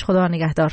بخش. خدا نگهدار.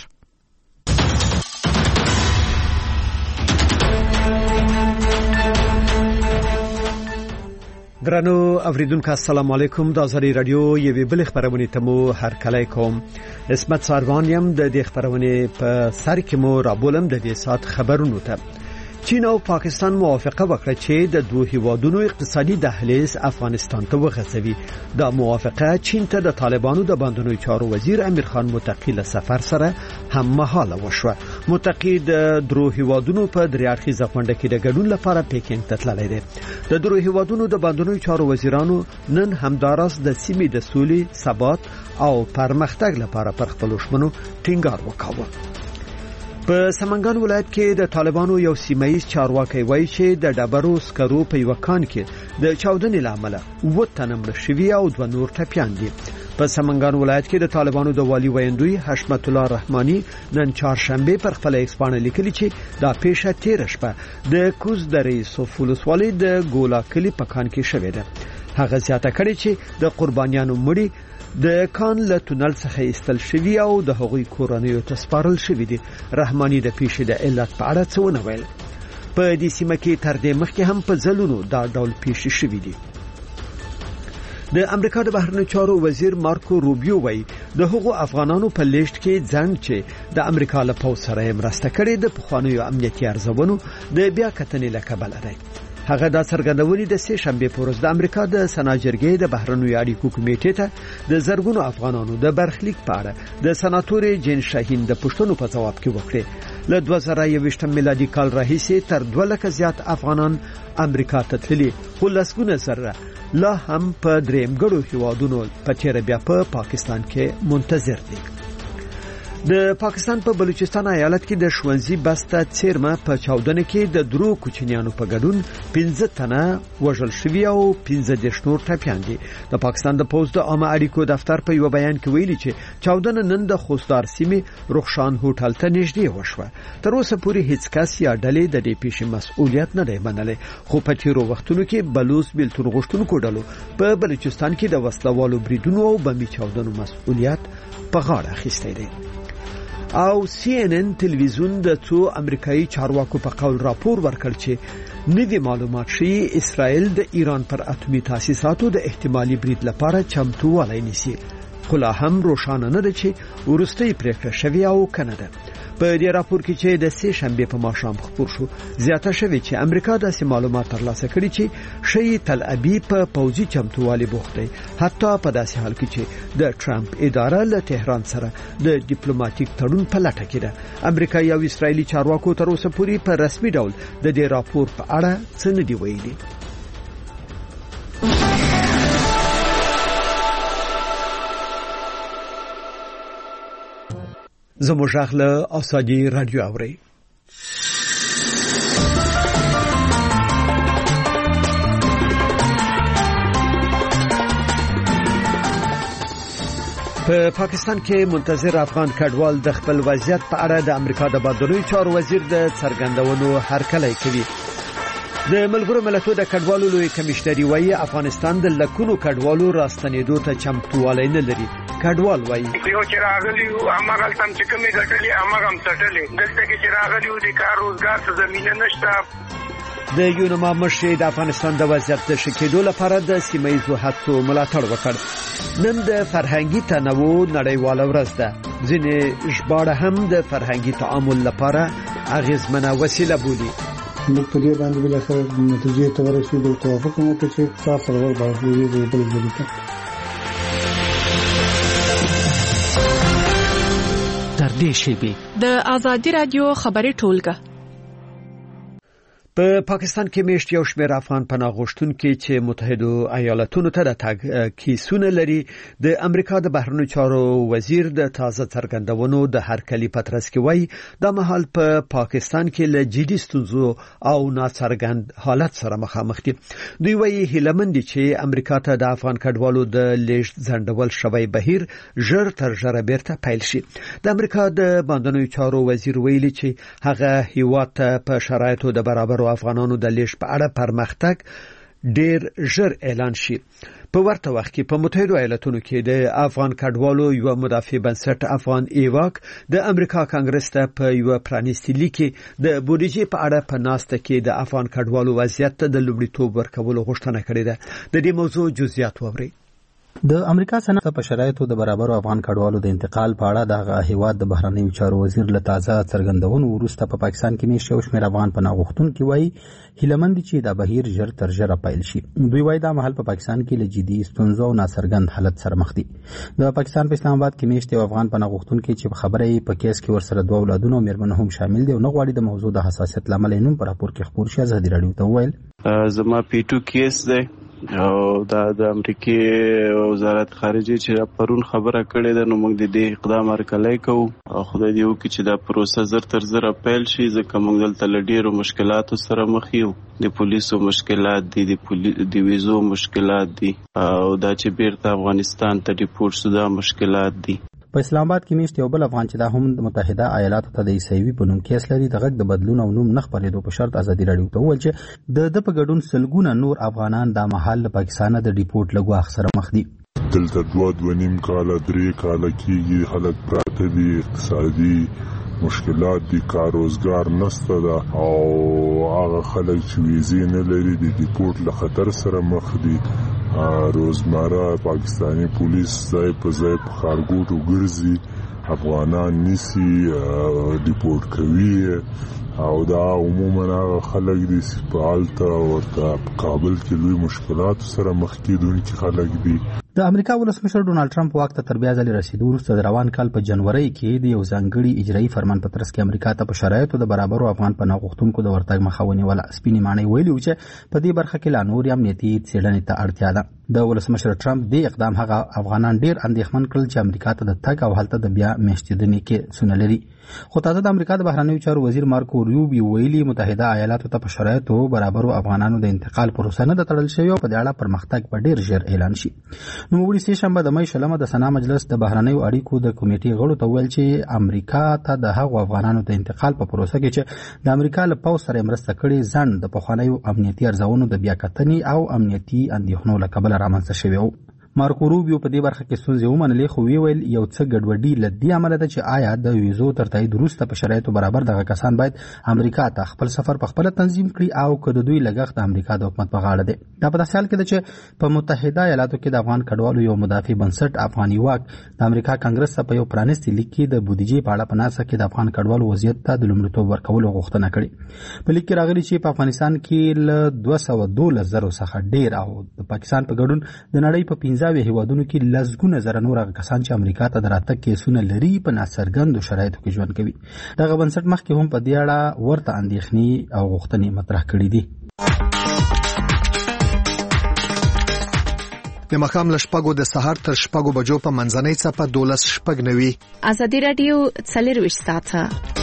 درنو اوریدونکو السلام علیکم. د ازری رادیو یوې بل خبرونه ته مو هر کله کوم. اسمت ساروان یم. د دې خبرونه په سر کې مو رابولم د دې سات خبرونو ته. چین او پاکستان موافقه وکړه چې د دوه هیوادونو اقتصادي دهلیز افغانستان ته وغځوي. دا موافقه چین ته د طالبانو د باندنوي چارو وزیر امیر خان متقی له سفر سره هم مهاله وشوه. متقی د دوه هیوادونو په دریاړخیزه غونډه کې د ګډون لپاره پیکینګ ته تللی دی. د دوه هیوادونو د باندنوي چارو وزیرانو نن همداراز د سیمې د سولې، ثبات او پرمختګ لپاره پر خپل شمنو ټینګار وکاوه. په سمنګان ولایت کې د طالبانو یو سیمایي چارواکي وایي چې د ډبرو سکرو په یو کان کې د چاودنې لامل وټنه مړ شوی او دوه نور ټپيان دي. په سمنګان ولایت کې د طالبانو د والی ویندوی حشمت الله رحماني نن چهارشنبه پر خپل ایکسپانه لیکلي چې دا پیښه تیر شپه د کوز درې سوفولوس والي د ګولا کلی په کان کې شوې ده. هغه زیاته کړي چې د قربانیانو مړي د کان له تونل څخه ایستل شوی او د هغوی کورنیو ته سپارل شوی دي. رحماني د پیښې د علت په اړه څه ونه ویل. په دې سیمه کې تر دې مخکې هم په ځلونو دا ډول پیښې شوې دي. د امریکا د بهرنیو چارو وزیر مارکو روبیو وایي د هغو افغانانو په لیست کې ځان چې د امریکا له پوځ سره مرسته کړې د پخوانیو امنیتي ارزونو د بیا کتنې لکبل دی. هغه دا څرګندونې د سه شنبه په ورځ د امریکا د سناجرګۍ د بهرنیو اړیکو کمیټې ته د زرګونو افغانانو د برخلیک په اړه د سناتور جین شاهین د پښتنو په جواب کې وکړه. له 2021 میلادي کال راهیسې تر 2 لک زیات افغانان امریکا ته تللي، خو لسګونه سره لا هم په دریم ګړو هیوادونو په تیر بیا په پاکستان کې منتظر دي. د پاکستان په بلوچستان ایالت کې د شونزي بسته چیرمه په چاودنه کې د درو کوچنیانو په ګډون 15 تنه وژل شوی او 15 نور ټپيان دي. د پاکستان د پوز د عامه اړیکو دفتر په یو بیان کې ویلي چې چاودنه نن د خوستار سیمې رخشان هوټل ته نږدې وشوه. تر اوسه پورې هیڅ کس یا ډلې د دې پیښې مسؤلیت نه دی منلی، خو په تیرو وختونو کې بلوچ بیلتون غوښتونکو ډلو په بلوچستان کې د وسلوالو بریدونو او بمي چاودنو مسؤلیت په غاړه اخیستی دی. او CNN تلویزیون د څو امریکایي چارواکو په قول راپور ورکړ چې نوي معلومات شي اسرائیل د ایران پر اتمی تاسیساتو د احتمالي برید لپاره چمتووالی نیسي، خو لا هم روښانه نه ده چې وروستۍ پریکړه شوې او کنه ده. په دې راپور کې چې د سه شنبه په ماښام خبر شو زیاته شوې چې امریکا داسې معلومات ترلاسه کړي چې شي تل ابیب په پوځي چمتووالي بوخت دی، حتی په داسې حال کې چې د ټرمپ اداره له تهران سره د ډیپلوماټیک تړون په لټه کې ده. امریکایي او اسرایلی چارواکو تر اوسه پورې په رسمي ډول د دې راپور په اړه څه نه دی ویلي. زموږ غله اسادي رادیو اوري. په پاکستان کې منتظر افغان کډوال د خپل وضعیت په اړه د امریکا د بهرنیو چارو وزیر د څرګندونو هرکلی کوي. د ملګرو ملتونو د کډوالو لوی کمشنري وایي افغانستان د لکونو کډوالو راستنېدو ته چمتووالی نه لري. کډوال وایي یو چې راغلی او هغه تم چې کومې ګټلې هغه هم څټلې، دلته کې چې راغلی او د کار روزګار څه زمينه نشته. د یونما مشر د افغانستان د وضعیت د ښه کېدو لپاره د سیمه‌ییزو هڅو ملاتړ وکړ. نن د فرهنګي تنوع نړیواله ورځ ده. ځینې ژباړه هم د فرهنګي تعامل لپاره اغیزمنه وسیله بولي. موږ په دې باندې بل اخر نتیجې ته ورسېدو، توافق مو وکړ چې تاسو ورور باندې دې بل ځای تر دې شی د آزادی رادیو خبري ټولګه. په پاکستان کې میشت یو شمېر افغان پناه غوښتونکي چې متحده ایالاتونو ته د تګ کیسونه لري د امریکا د بهرنیو چارو وزیر د تازه څرګندونو د هرکلي پترس کې وایي د مهال په پاکستان کې له جدي ستونزو او ناڅرګند حالت سره مخامخ دي. دوی وایي هیلمن دي چې امریکا ته د افغان کډوالو د لیږد ځنډول شوی بهیر ژر تر ژره بیرته پیل شي. د امریکا د باندنیو چارو وزیر ویلي چې هغه هیواد ته په شرایطو د برابر افغانانو د لیږد په اړه پرمختګ ډیر ژر اعلان شي. په ورته وخت کې په متحده ایالاتونو کې د افغان کډوالو یو مدافع بنسټ افغان ایواک د امریکا کانګرس ته په یو پرانیستي لیک کې د بودیجې په اړه په ناسته کې د افغان کډوالو وضعیت ته د لومړیتوب ورکولو غوښتنه کړې ده. د دې موضوع جزئیات ووري. د امریکا صنعت په شرایطو د برابرو افغان کډوالو د انتقال په اړه د هیواد د بهرنیو چارو وزیر له تازه څرګندونو وروسته په پاکستان کې میشته یو شمېر افغان پناه غوښتونکي وایي هیلهمند چې دا بهیر ژر تر ژره پیل شي. دوی وایي دا مهال په پاکستان کې له جدي ستونزو او ناڅرګند حالت سره مخ دي. د پاکستان په اسلام آباد کې میشته یو افغان پناه غوښتونکي چې په خبره یې په کیس کې ورسره 2 اولادونه او مېرمنه هم شامل دي او نه غواړي د موضوع د حساسیت لامل نوم پر راپور کې خبر شي. ازادي رادیو ته وویل زما پی2 کیس دی او د امریکای وزارت خارجه چې پرون خبره کړې ده نو موږ د دې اقدام هرکلی کوو او خدای دې وکړي چې دا پروسه زر تر زر پیل شي ځکه موږ دلته له ډېرو مشکلاتو سره مخ یو. د پولیسو مشکلات دي د ویزو مشکلات دي او دا چې بیرته افغانستان ته ډیپورټ شو دا مشکلات دي. په اسلام آباد کې میشته یو بل افغان چې دا هم د متحده ایالاتو ته د عیسوي په نوم کیس لري د غږ د بدلون او نوم نه خپرېدو په شرط ازادي رادیو ته وویل چې د په ګډون سلګونه نور افغانان د محل له پاکستان د ډیپورټ له ګواښ سره مخ دي. دلته 2.5 کال 3 کال کېږي خلک پراته دي، اقتصادي مشکلات دي، کار روزګار نشته ده او هغه خلک چې ویزې نه لري د ډیپورټ له خطر سره مخ دي. روزمره پاکستانی پولیس ځای په ځای په ښارګوټو ګرځي، افغانان نیسي، ډیپورټ کوي او دا عموما هغه خلک دي چې په هلته ورته په کابل کې لوی مشکلاتو سره مخ کېدونکي خلک دي. د امریکا ولسمشر ډونالد ټرمپ واک ته تر بیا ځلې رسیدو وروسته د روان کال په جنوري کې د یو ځانګړي اجرایي فرمان په ترڅ کې امریکا ته په شرایطو د برابرو افغان پناه غوښتونکو د ورتګ مخه ونیوله. سپینې ماڼۍ ویلي و چې په دې برخه کې لا نور امنیتي څېړنې ته اړتیا ده. د ولسمشر ټرمپ دې اقدام هغه افغانان ډېر اندېښمن کړل چې امریکا ته د تګ او هلته د بیا میشتېدنې کې سونه لري. خو تازه د امریکا د بهرنیو چارو وزیر مارکو روبیو ویلي متحده ایالاتو ته په شرایطو برابرو افغانانو د انتقال پروسه نه ده تړل شوې او په دې اړه پرمختګ به ډېر ژر اعلان شي. نوموړي سې شنبه د مې شلمه د سنا مجلس د بهرنیو اړیکو د کمیټې غړو ته ویل چې امریکا ته د هغو افغانانو د انتقال په پروسه کې چې د امریکا له پوځ سره مرسته کړې ځنډ د پخوانیو امنیتي ارزونو د بیا کتنې او امنیتي اندېښنو له کبله رامنځته شوی و. مارکو روبیو په دې برخه کې ستونزې ومنلې خو ویل یو څه ګډوډي له دې امله ده چې آیا د ویزو تر تایید وروسته په شرایطو برابر دغه کسان باید امریکا ته خپل سفر په خپله تنظیم کړي او که د دوی لګښت د امریکا د حکومت په غاړه دی. دا په داسې حال کې ده چې په متحده ایالاتو کې د افغان کډوالو یو مدافع بنسټ افغان ایواک د امریکا کانګرس ته په یو پرانیستي لیک کې د بودیجې په اړه په ناسته کې د افغان کډوالو وضعیت ته د لومړیتوب ورکولو غوښتنه کړې. په لیک کې راغلي چې په افغانستان کې له 212,000 څخه ډېر او د پاکستان په ګډون د نړۍ په 15 هیوادونو کې لسګونه زره نور هغه کسان چې امریکا ته د راتګ کیسونه لري په ناڅرګندو شرایطو کې ژوند کوي. دغه بنسټ مخکې هم په دې اړه ورته اندېښنې او غوښتنې مطرح کړې دي. د ماښام له 6 د سهار تر 6 بجو په منځنۍ څپه 12:09. ازادي رادیو 24 ساعته.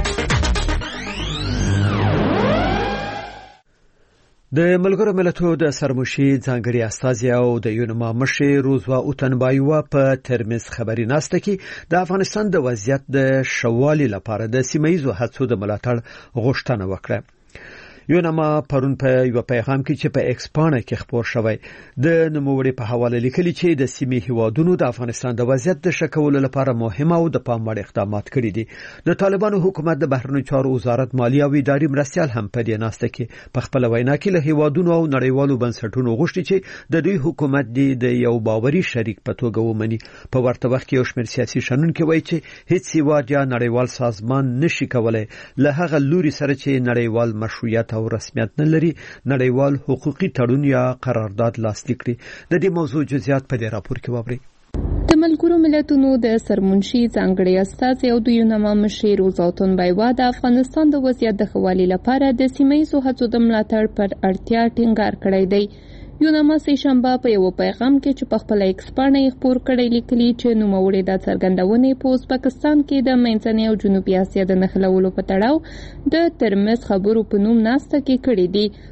د ملګرو ملتونو د سرمشي ځانګړي استازي او د یونما مشر روزوا اوتنبایوا په ترمز خبري ناسته کې د افغانستان د وضعیت د شوالي لپاره د سیمایي هڅو د ملاتړ غوښتنه وکړه. یونما پرون په یو پیغام کې چې په ایکسپانه کې خبر شوی د نوموړي په حواله لیکلي چې د سیمې هیوادونو د افغانستان د وضعیت د شکولو لپاره مهمه او د پام وړ اقدامات کړي دي. د طالبانو حکومت د بهرنیو چارو وزارت مالیه او اداري مرستيال هم په دې ناسته کې په خپل وینا کې له هیوادونو او نړیوالو بنسټونو غوښتي چې د دوی حکومت د یو باوري شریک په توګه ومني. په ورته وخت کې یو شمېر سیاسي شنونکي وایي چې هیڅ هیواد یا نړیوال سازمان نشي کولای له هغه لوري سره چې نړیوال مشروعیت او رسمیت نه لري نړیوال حقوقي تړون یا قرارداد لاسلیک کړي. د دې موضوع جزئیات په دې راپور کې وابرئ. د ملګرو ملتونو د سرمنشي ځانګړي استازي او د یونما مشر روزوا اوتنبایوا د افغانستان د وضعیت د ښه والي لپاره د سیمه‌ییزو هڅو د ملاتړ پر اړتیا ټینګار کړی دی. یونما سې شنبه په یو پیغام کې چې په خپل ایکس باندې خبر کړی لیکلي چې نوموړي د څرګندونې په ازبکستان کې د منځنۍ او جنوبي اسیا د نښلولو په تړاو د ترمز خبرو په نوم ناسته کې کړې دي.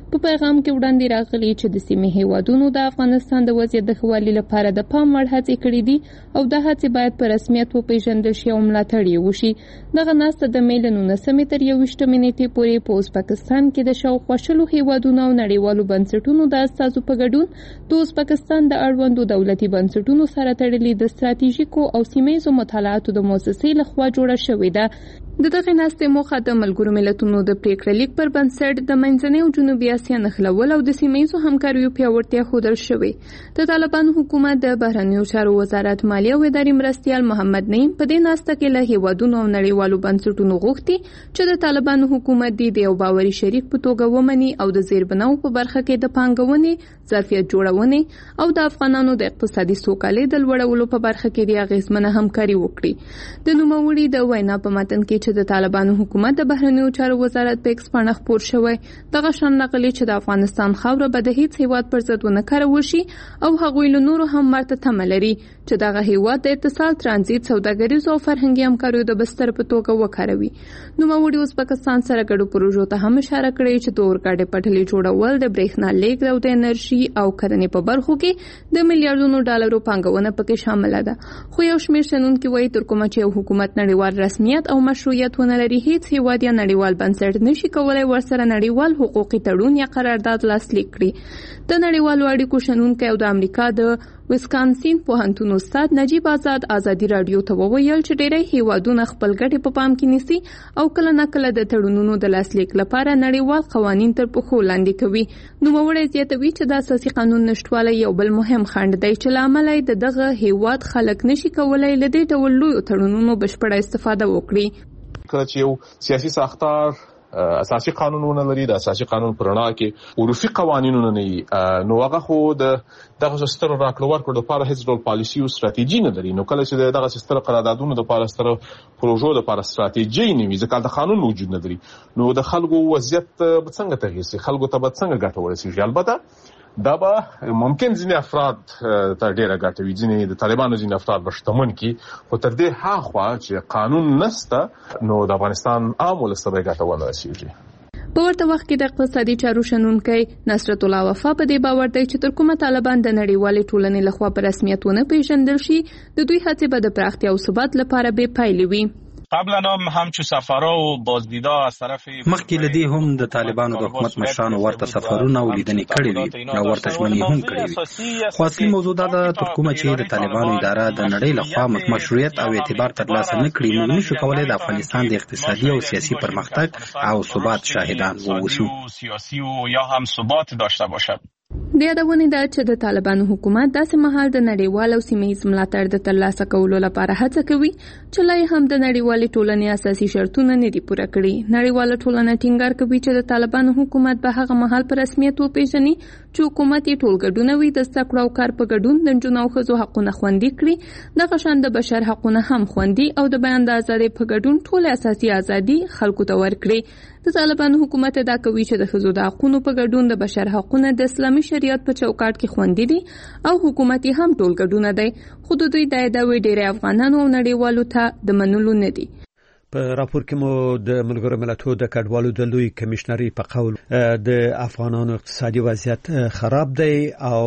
په پیغام کې وړاندې راغلي چې د سیمې هیوادونو د افغانستان د وضعیت د ښه والي لپاره د پام وړ هڅې کړې دي او دا هڅې باید په رسمیت وپېژندل شي او ملاتړ یې وشي. دغه ناسته د مې له 19 تر 21 نیټې پورې په ازبکستان کې د شاوخوا 100 هیوادونو او نړیوالو بنسټونو د استازو په ګډون د ازبکستان د اړوندو دولتي بنسټونو سره تړلې د ستراتیژیکو او سیمه‌ییزو مطالعاتو د مؤسسې لخوا جوړه شوې ده. د دغه ناستې موخه د ملګرو ملتونو د پریکړه لیک پر بنسټ د منځنۍ او جنوبي اسیا نښلول او د سیمه‌ییزو همکاریو پیاوړتیا ښودل شوې. د طالبانو حکومت د بهرنیو چارو وزارت مالیه او اداري مرستیال محمد نعیم په دې ناسته کې له هیوادونو او نړیوالو بنسټونو غوښتي چې د طالبانو حکومت د یو باوري شریک په توګه ومني او د زیربناو په برخه کې د پانګونې، ظرفیت جوړونې او د افغانانو د اقتصادي سوکالۍ د لوړولو په برخه کې د اغیزمنه همکاري وکړي. د نوموړي د وینا په متن کې چې د طالبانو حکومت د بهرنیو چارو وزارت په ایکس پاڼه خپور شوی دغه شان راغلی چې د افغانستان خاوره به د هیڅ هیواد پر ضد ونه کارول شي او هغوی له نورو هم مرته تمه لري چې دغه هیواد د اتصال، ترانزیت، سوداګریزو او فرهنګي همکاریو د بستر په توګه وکاروي. نوموړي ازبکستان سره ګډو پروژو ته هم اشاره کړې چې د اورګاډي پټلۍ جوړول، د برېښنا لیږد او د انرژي او کرنې په برخو کې د میلیارډونو ډالرو پانګونه پکې شامله ده. خو یو شمېر شنونکي وایي تر کومه چې یو حکومت نړیوال رسمیت او مشروعیت ونه لري، هیڅ هیواد یا نړیوال بنسټ نشي کولای ورسره نړیوال حقوقي تړون یا قرارداد لاسلیک کړي. د نړیوالو اړیکو شنونکی او د امریکا د ویسکانسین پوهنتون استاد نجیب آزاد ازادي رادیو ته وویل چې ډېری هیوادونه خپل ګټې په پام کې نیسي او کله ناکله د تړونونو د لاسلیک لپاره نړیوال قوانین تر پښو لاندې کوي. نوموړی زیاتوي چې د اساسي قانون نشټوالی یو بل مهم خنډ دی چې له امله یې د دغه هیواد خلک نشي کولای له دې ډول لویو تړونونو بشپړه استفاده وکړي. کله چې یو سیاسي ساختار اساسي قانونونه لري، د اساسي قانون پرنا کې عرفي قوانینونه نه نو هغه خو د دغه ستر راکړه ورکړه لپاره هیڅ ډول پالیسي او ستراتیژي نه لري. نو کله چې دغه ستر قراردادونو لپاره ستر پروژو لپاره ستراتیژي نه وي ځکه د قانون وجود نه لري، نو د خلکو وضعیت څنګه تغیر شي، خلکو ته څنګه ګټه ورسیږي. البته دا به ممکن ځینې افراد ته ډېره ګټه وي، ځینې د طالبانو ځینې افراد به شتمن کړي، خو تر دې هاخوا چې قانون نشته نو د افغانستان عام ولس ته به ګټه ونه رسیږي. په ورته وخت کې د اقتصادي چارو شنونکی نصرت الله وفا په دې باور دی چې تر کومه طالبان د نړیوالې ټولنې لخوا په رسمیت ونه پیژندل شي، د دوی هڅې به د پراختیا او ثبات لپاره بې پایلې وي. قبلا هم چې سفرها او بازدیدها از طرف مخکې لدی هم د طالبانو د حکومت مشرانو ورته سفرونه او لیدنې کړې وي او ورته ژمنې هم کړې وي. خو اصلي موضوع دا ده تر کومه چې د طالبانو اداره د نړۍ لخوا مشروعیت او اعتبار ترلاسه نه کړي، موږ نشو کولای د افغانستان د اقتصادي او سیاسي پرمختګ او ثبات شاهدان واوسو. سیاسي او یا هم ثبات داشته باشد. د یادونې ده چې د طالبانو حکومت داسې مهال د نړیوال او سیمه‌ییز ملاتړ د ترلاسه کولو لپاره هڅه کوي چې لا هم د نړیوالې ټولنې اساسي شرطونه نه دي پوره کړي. نړیواله ټولنه ټینګار کوي چې د طالبانو حکومت به هغه مهال په رسمیت وپیژني چې حکومت یې ټول ګډون وي، د زده کړو او کار په ګډون د نجونو او ښځو حقونه خوندي کړي، دغه شان د بشر حقونه هم خوندي او د بیان د ازادۍ په ګډون ټول اساسي ازادي خلکو ته ورکړي. د طالبانو حکومت ادعا کوي چې د ښځو د حقونو په ګډون د بشر حقونه د اسلامي شریعت په چوکاټ کې خوندي دي او حکومت یې هم ټول ګډون دی، خو د دوی د ادعاوې ډېری افغانانو او نړیوالو ته د منلو نه دي. په راپور کې مو د ملګرو ملتونو د کډوالو د لوی کمشنري په قول د افغانانو اقتصادي وضعیت خراب دی او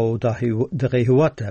دغه هیواد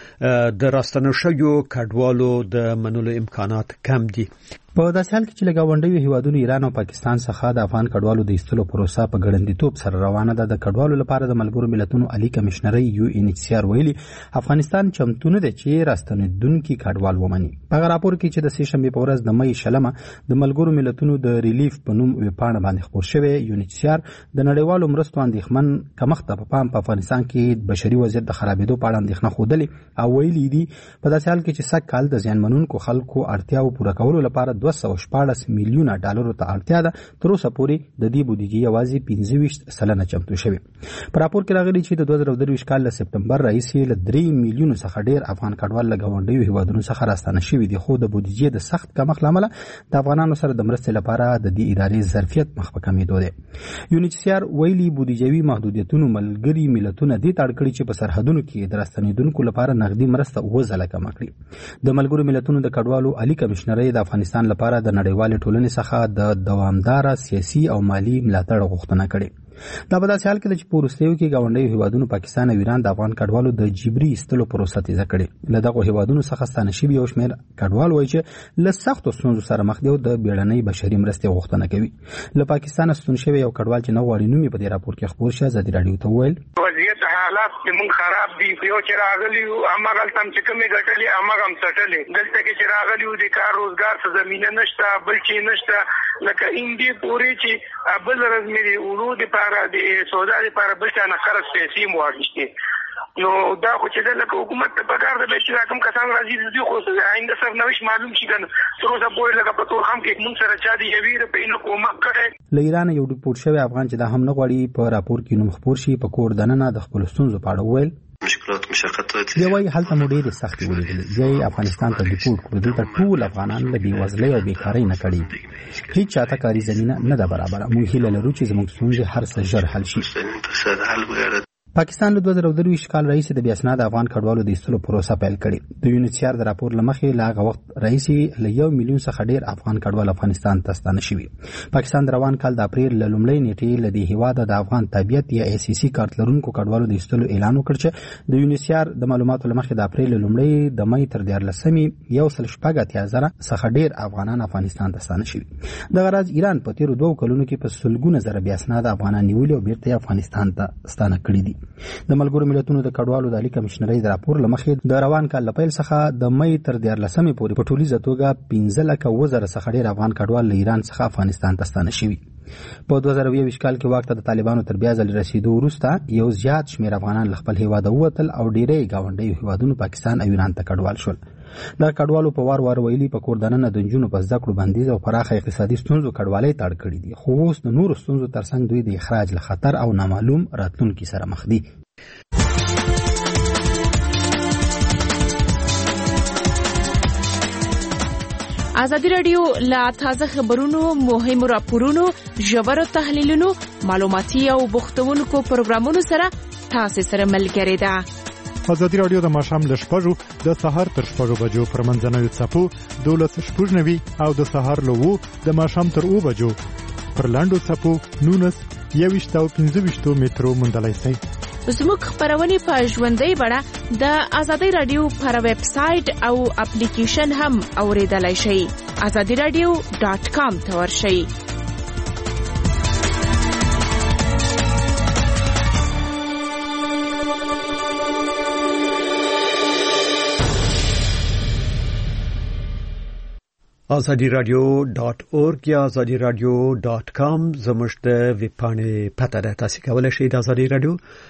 د راستنو شویو کډوالو د منلو امکانات کم دي. په داسې حال کې چې له ګاونډیو هیوادونو ایران او پاکستان څخه د افغان کډوالو د ایستلو پروسه په ګړندیتوب سره روانه ده، د کډوالو لپاره د ملګرو ملتونو عالی کمشنري UNHCR ویلي افغانستان چمتو نه دی چې راستنیدونکي کډوال ومني. په راپور کې چې د سې شنبې په ورځ د مې شلمه د ملګرو ملتونو د ریلیف په نوم ویبپاڼه باندې خپور شوی، UNHCR د نړیوالو مرستو اندېښمن کمښت په پام په افغانستان کې بشري وضعیت د خرابېدو په اړه اندېښنه ښودلې او ویلي دي په داسې حال کې چې سږ کال د زیانمنونکو خلکو اړتیاو پوره کولو لپاره 214 میلیونه ډالرو ته اړتیا ده. تر اوسه پورې د دې بودیجې یوازې 25% چمتو شوی. په راپور کې راغلي چې د 2023 کال له سپتمبر راهیسې له 3 میلیونو څخه ډیر افغان کډوال له ګاونډیو هیوادونو څخه راستانه شوي دي، خو د بودیجې د سخت کمښت له امله د افغانانو سره د مرستې لپاره د دې ادارې ظرفیت مخ په کمېدو دی. UNHCR ویلي بودیجوي محدودیتونو ملګري ملتونه دې ته اړ کړي چې په سرحدونو کې د راستنیدونکو لپاره نغدي مرسته 2 ځله کمه کړي. د ملګرو ملتونو د کډوالو عالی کمشنري د افغانستان لپاره د نړیوال ټولنې څخه د دوامدار سیاسي او مالی ملاتړ غوښتنه کړې. دا په داسې حال کې چې په وروستیو کې ګاونډیو هیوادونو پاکستان او ایران د افغان کډوالو د جبري ایستلو پروسه تیزه کړې. له دغو هیوادونو څخه ستانه شوي یو شمېر کډوال وایي چې له سختو ستونزو سره مخ دي او د بیړنۍ بشري مرستې غوښتنه کوي. له پاکستانه ستون شوی یو کډوال چې نه غواړي نوم یې په دې راپور کې خپور شي ازادي راډیو ته وویل وضعیت حالات زموږ خراب دي. یو چې راغلي هماغه تم چې کومې ګټلې هماغه هم څټلې. دلته کې چې راغلي د کار روزګار څه زمینه نشته، بل چې نشته، لکه اندی پورې چې بل ورځ مې ورود لپاره د سودا لپاره بل څه نه خرڅ پیسې مو واغشتي. نو دا خو چې د حکومت په کار ده چې کوم کسان راځي دوی خو آینده سره نوښت معلوم شي کنه. تر اوسه پورې لکه په تور خام کې موږ سره چا دی یویر په انو کومک کړي. له ایران یو ډیپورټ شوی افغان چې دا هم نه غواړي په راپور کې نوم خپور شي په کور دننه د خپل ستونزو په اړه وویل دی وایي هلته مو ډېرې سختې ولیدلې. بیا یې افغانستان ته ډیپورټ کړو. دلته ټول افغانان له بېوزلۍ او بېکارۍ نه کړي. هیڅ چاته کاري زمینه نه ده برابره. موږ هیله لرو چې زموږ ستونزې هر څه ژر حل شي. پاکستان له 2023 کال راهیسې د بې اسناده افغان کډوالو د ایستلو پروسه پیل کړې. د یونیسیار د راپور له مخې له هغه وخت راهیسې له 1 میلیون څخه ډېر افغان کډوال افغانستان ته ستانه شوي. پاکستان د روان کال د اپریل له لومړۍ نیټې له دې هېواده د افغان تابعیت یا ICC کارت لرونکو کډوالو د ایستلو اعلان وکړ چې د یونیسیار د معلوماتو له مخې د اپریل له لومړۍ د مۍ تر 14مې 1.8 زره ډېر افغانان افغانستان ته ستانه شوي. دغه راز ایران په تیرو 2 کلونو کې په سلګونه زره بې اسناده افغانان نیولي او بیرته افغانستان ته ستانه کړي دي. د ملګرو ملتونو د کډوالو د عالی کمشنرۍ د راپور له مخې د روان کال له پیل څخه د مۍ تر 14مې پورې په ټولیزه توګه 15,000 څخه ډېر افغان کډوال له ایران څخه افغانستان ته ستانه شوي. په 2020 کال کې واک ته د طالبانو تر بیا ځل رسیدو وروسته یو زیات شمېر افغانان له خپل هیواده ووتل او ډېری ګاونډیو هیوادونو پاکستان او ایران ته کډوال شول. دا کډوالو په وار وار ویلي په کور دننه د نجونو په زده کړو بندیز او پراخه اقتصادي ستونزو کډوالۍ ته اړ کړي دي. خو اوس د نورو ستونزو ترڅنګ دوی د اخراج له خطر او نامعلوم راتلونکي سره مخ دي. ازادي راډیو لا تازه خبرونو، مهمو راپورونو، ژورو تحلیلونو، معلوماتي او بوختونکو پروګرامونو سره تاسو سره ملګری ده. ازادي راډیو د ماښام له 6 د سهار تر 6 بجو پر منځنوي څپو 12:90 او د سهار له 2 د ماښام تر 2 بجو پر لاندو څپو 19:25 مترو موندلای شئ. زموږ خبرونه په ژوندۍ بڼه د ازادي راډیو پر ویب سټ او اپلیکیشن هم اوریدلای شئ. azadiradio.com ته ورشئ. azadiradio.org یا azadiradio.com زموږ د ویب پاڼې پته ده. تاسو کولای شئ د ازادي رادیو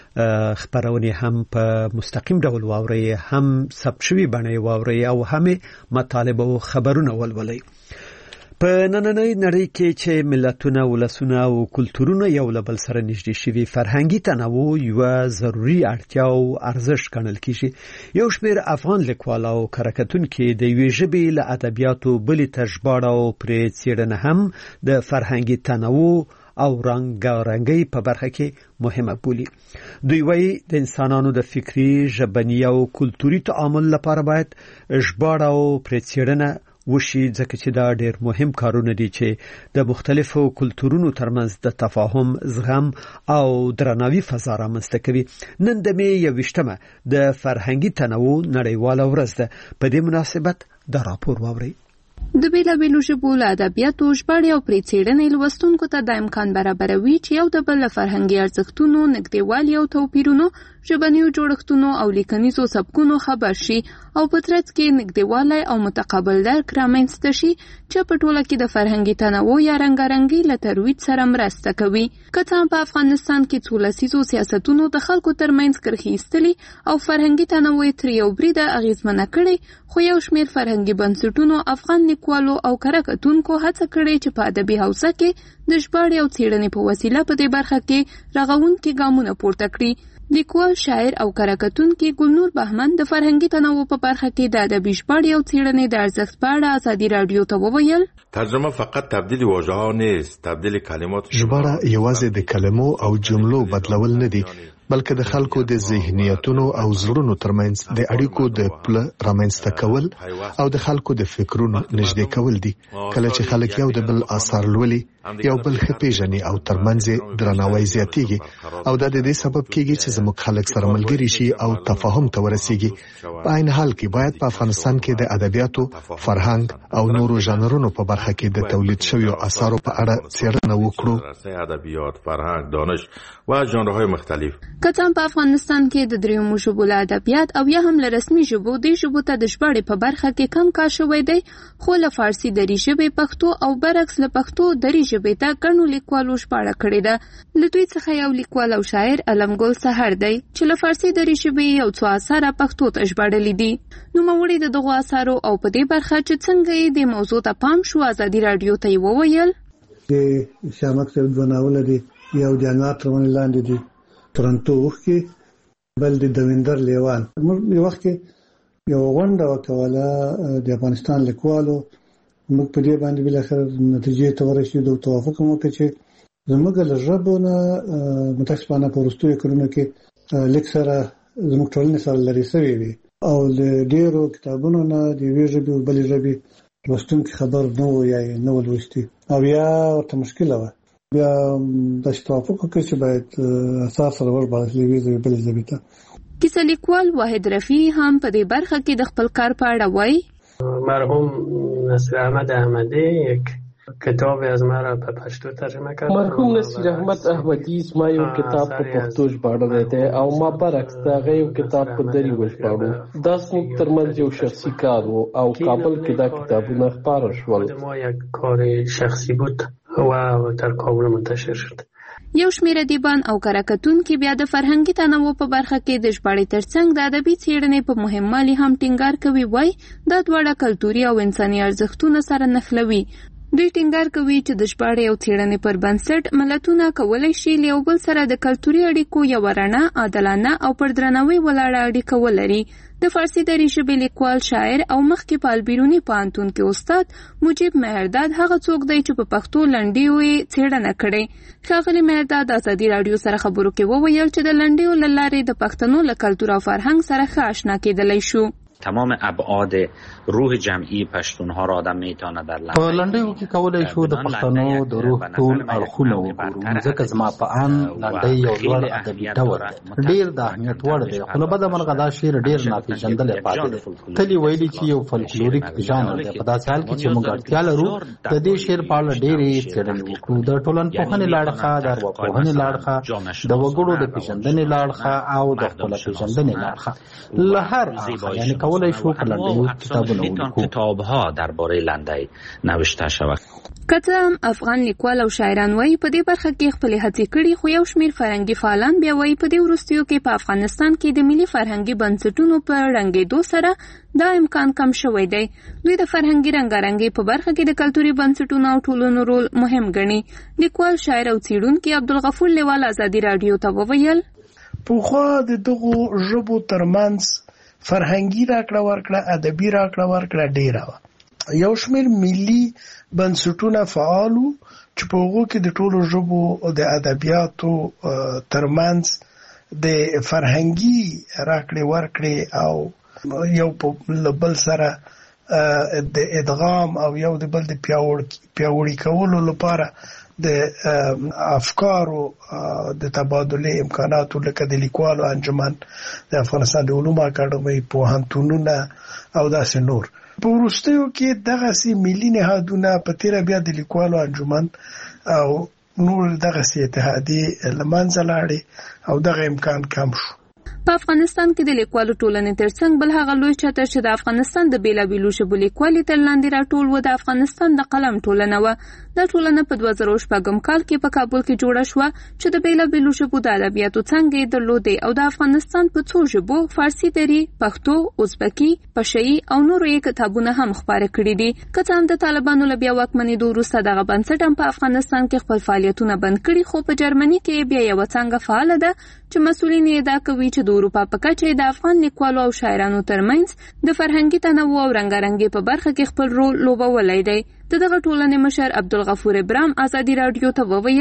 خبرونه هم په مستقیم ډول واورئ، هم ثبت شوی باندې واورئ او هم مطالب او خبرونه ولولئ. په نننۍ نړۍ کې چې ملتونه، ولسونه او کلتورونه یو له بل سره نږدې شوي، فرهنګي تنوع یو ضروري اړتیا او ارزښت ګڼل کیږي. یو شمېر افغان لیکوال او کارکتونکو د یوې ژبې له ادبیاتو بلې ته ژباړه او پرې څېړنه هم د فرهنګي تنوع او رنګارنګۍ په برخه کې مهمه بولي. دوی وايي د انسانانو د فکری، ژبني او کلتوري تعامل لپاره باید ژباړه او پرې څېړنه وشي، ځکه چې دا ډېر مهم کارونه دي چې د مختلفو کلتورونو ترمنځ د تفاهم، زغم او درناوي فضا رامنځته کوي. نن د مې 21مه د فرهنګي تنوع نړیواله ورځ ده. په دې مناسبت دا راپور واورئ. د بیلابیلو ژبو له ادبیاتو، ژباړې او پرې څېړنې لوستونکو ته دا امکان برابروي چې یو د بل له فرهنګي ارزښتونو، نږدېوالي او توپیرونو، ژبنیو جوړښتونو او لیکنیزو سبکونو خبر شي او په ترڅ کې نږدېوالی او متقابل درک رامنځته شي چې په ټوله کې د فرهنګي تنوع یا رنګارنګۍ له ترویج سره مرسته کوي. که څه هم په افغانستان کې څو لسیزو سیاستونو د خلکو ترمنځ کرښې ایستلي او فرهنګي تنوع ترې یو بریده اغېزمنه کړې، خو یو شمېر فرهنګي بنسټونو افغان لیکوالو او کارکتونکو هڅه کړې چې په ادبي حوزه کې د ژباړې او څېړنې په وسیله په دې برخه کې رغونکي ګامونه پورته کړي. لیکوال، شاعر او کارکتونکي ګلنور بهمن د فرهنګي تنوع په برخه کې د ادبي ژباړې او څېړنې د ارزښت په اړه ازادي راډیو ته وویل: ترجمه فقط تبدیل واژه‌ها نیست، تبدیل کلمات. ژباړه یوازې د کلمو او جملو بدلول نه دي، بلکې د خلکو د ذهنیتونو او زړونو ترمنځ د اړیکو د پله رامنځته کول او د خلکو د فکرونو نږدې کول دي. کله چې خلک یو د بل آثار لولي، یو بل ښه پیژني او ترمنځ درناوی زیاتېږي، او دا د دې سبب کېږي چې زموږ خلک سره ملګري شي او تفاهم ته ورسیږي. په عین حال کې باید په افغانستان کې د ادبیاتو، فرهنګ او نورو ژانرونو په برخه کې د تولید شویو آثارو په اړه څېړنه وکړو. ادبیات، فرهنگ، دانش و ژانرهای مختلف. کله په افغانستان کې د دریمو ژبو له ادبیات او یا هم له رسمي ژبو د ژبو ته د ژباړې په برخه کې کم کار شوی دی، خو له فارسي دری ژبې پښتو او برعکس له پښتو دری ژبې ته ګڼو لیکوالو ژباړه کړې ده. له دوی څخه یو لیکوال او شاعر علمګل سحر دی چې له فارسي دری ژبې یو څو اثار پښتو ته ژباړلي دي. نوموړي د دغو اثارو او په دې برخه چې څنګه یې د موضوع ته پام شو ازادي رادیو ته یې وویل. د شامک صاحب بناول دي یو د انار ترمن لاندې دي تورنټو کې، بل د دویندر لیوان. یو وخت یو غونډه وکوله د افغانستان لیکوالو، موږ په دې باندې بل اخر نتیجې ته ورسېدو او توافق وکړ چې زموږ له ژبونه متاسفانه په وروستیو کلونو کې لیک سره زموږ ټولنې سره لرې شوی وي او له ډېرو کتابونو نه د یوې ژبې او بلې ژبې لوستونکي خبر نه و یا نه و لوستي او یا ورته مشکله وه. بیا داسې توافق وکړ چې باید اثار سره ورباړل شي یوې ژبې بلې ژبې ته. کیسه لیکوال واحد رفیع هم په دې برخه کې د خپل کار په اړه وایي. مرحوم نصیر احمد احمدی یک کتاب از ما را په پښتو ترجمه کړ. مرحوم نصیر احمد احمدی ما یو کتاب په پښتو ژباړلی دی او ما برعکس د هغه یو کتاب په دری وژباړو. دا زموږ ترمنځ یو شخصي کار و او کابل کې دا کتابونه خپاره شول. ما یک کار شخصی بود و در کابل منتشر شد. یو شمېر ادیبان او کارکتونکي بیا د فرهنګي تنوع په برخه کې د ژباړې ترڅنګ د ادبي څېړنې په مهموالي هم ټینګار کوي. وای دا دواړه کلتوري او انساني ارزښتونه سره نښلوي. دوی ټینګار کوي چې د ژباړې او څېړنې پر بنسټ ملتونه کولی شي له یو بل سره د کلتوري اړیکو یوه رڼه، عادلانه او پر درناوي ولاړه اړیکه ولري. د فارسي دری ژبې لیکوال، شاعر او مخکې په البیروني پوهنتون کې استاد مجیب مهرداد هغه څوک دی چې په پښتو لنډیو یې څېړنه کړې. ښاغلي مهرداد ازادي راډیو سره خبرو کې وویل چې د لنډیو له لارې د پښتنو له کلتور او فرهنګ سره ښه آشنا کېدلی شو. تمام ابعاد روح جمعی پښتونها را آدم میتونه در په لنډیو کې کولای شو د پښتنو د روح ټول اړخونه وګورو. ځکه زما په ان لنډی یو لوړ ادبي ډول دی، ډېر د اهمیت وړ دی، خو له بده مرغه دا شعر ډېر ناپېژندلی پاتې دی. تل یې ویلي چې یو فولکلوریک ژانر دی. په داسې حال کې چې موږ اړتیا لرو د دې شعر په اړه ډېرې څېړنې وکړو، د ټولنپوهنې له اړخه، د ارواپوهنې له اړخه، د وګړو د پېژندنې له اړخه او د خپله پېژندنې له اړخه. له هر اړخه یعنې کولای شو په لنډیو کتاب‌ها درباره لنډی نوشته شود. که څه هم افغان لیکوال او شاعران وایي په دې برخه کې خپلې هڅې کړي، خو یو شمېر فرهنګي فعالان بیا وایي په دې وروستیو کې په افغانستان کې د ملي فرهنګي بنسټونو په ړنګېدو سره دا امکان کم شوی دی. دوی د فرهنګي رنګارنګۍ په برخه کې د کلتوري بنسټونو او ټولنو رول مهم ګڼي. لیکوال، شاعر او څېړونکی عبدالغفور لیوال ازادي راډیو ته وویل. پخوا د دغو ژبو ترمنځ فرهنګي راکړه ورکړه، ادبي راکړه ورکړه ډېره وه. یو شمېر ملي بنسټونه فعالو چې په هغو کې د ټولو ژبو د ادبیاتو ترمنځ د فرهنګي راکړې ورکړې او یو په بل سره د ادغام او یو د بل د پیاوړي کولو لپاره د افکارو د تبادله امکاناتو لکه د لیکوالو انجمن، د افغانستان د علومو اکاډمۍ، پوهنتونونه او داسې نور. په وروستیو کې دغسې ملي نهادونه په تېره بیا د لیکوالو انجمن او نور دغسې اتحادیې له منځه لاړې او دغه امکان کم شو. په افغانستان کې د لیکوالو ټولنې ترڅنګ بل هغه لوی چتر چې د افغانستان د بیلابیلو ژبو لیکوالي تر لاندې راټول و د افغانستان د قلم ټولنه وه. دا ټولنه په 2006 کال کې په کابل کې جوړه شوه چې د بیلابیلو ژبو د ادبیاتو څانګې یې درلودې او د افغانستان په څو ژبو فارسي دری، پښتو، ازبکي، پشهیي او نورو یې کتابونه هم خپاره کړي دي. که څه هم د طالبانو له بیا واکمنېدو وروسته دغه بنسټ هم په افغانستان کې خپل فعالیتونه بند کړي، خو په جرمني کې بیا یوه څانګه فعاله ده چې مسؤلین یې ادعا کوي چې د اروپا په کچه د افغان لیکوالو او شاعرانو ترمنځ د فرهنګي تنوع او رنګارنګۍ په برخه کې خپل رول لوبولی دی. دغه ټولنې مشر عبدالغفور ابرام ازادي راډیو ته وویل.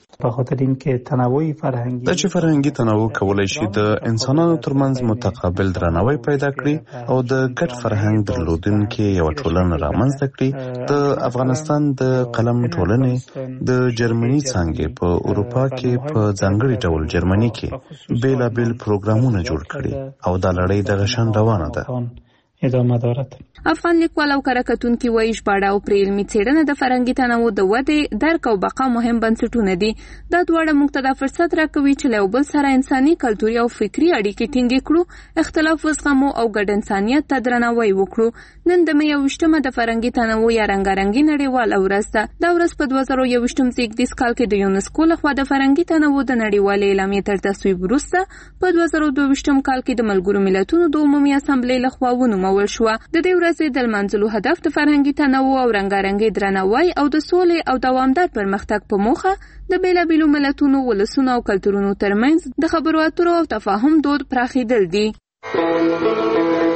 په خاطر اینکه تنوع فرهنګي د چې فرهنګي تنوع کولای شي د انسانانو ترمنځ متقابل درناوی پیدا کړي او د ګډ فرهنګ درلودونکو یو ټولنه رامنځته کړي. د افغانستان د قلم ټولنې د جرمني څنګه په اروپا کې په ځانګړي ډول جرمني کې بیلابل پروګرامونه جوړ کړي او دا لړۍ د غشن روانه ده. ادامه دارد. افغان لیکوال او کارکتونکي وایي ژباړه او پرې علمي څېړنه د فرهنګي تنوع د ودې، درک او بقا مهم بنسټونه دي. دا دواړه موږ ته دا فرصت راکوي چې له یو بل سره انساني، کلتوري او فکري اړیکې ټینګې کړو، اختلاف وزغمو او ګډ انسانیت ته درناوی وکړو. نن د مې 21مه د فرهنګي تنوع یا رنګارنګي نړیواله ورځ ده. دا ورځ په 2021 زیږدیز کال کې د یونسکو لخوا د فرهنګي تنوع د نړیوالې اعلامیې تر تصویب وروسته په 2022 کال کې د ملګرو ملتونو د عمومي اسامبلې لخوا ونومول شوه. د دې ورځې د لمانځلو هدف د فرهنګي تنوع او رنګارنګي درناوی او د سولې او دوامدار پرمختګ په موخه د بیلابیلو ملتونو، ولسونو او کلتورونو ترمنځ د خبرو اترو او تفاهم دود پراخېدل دي.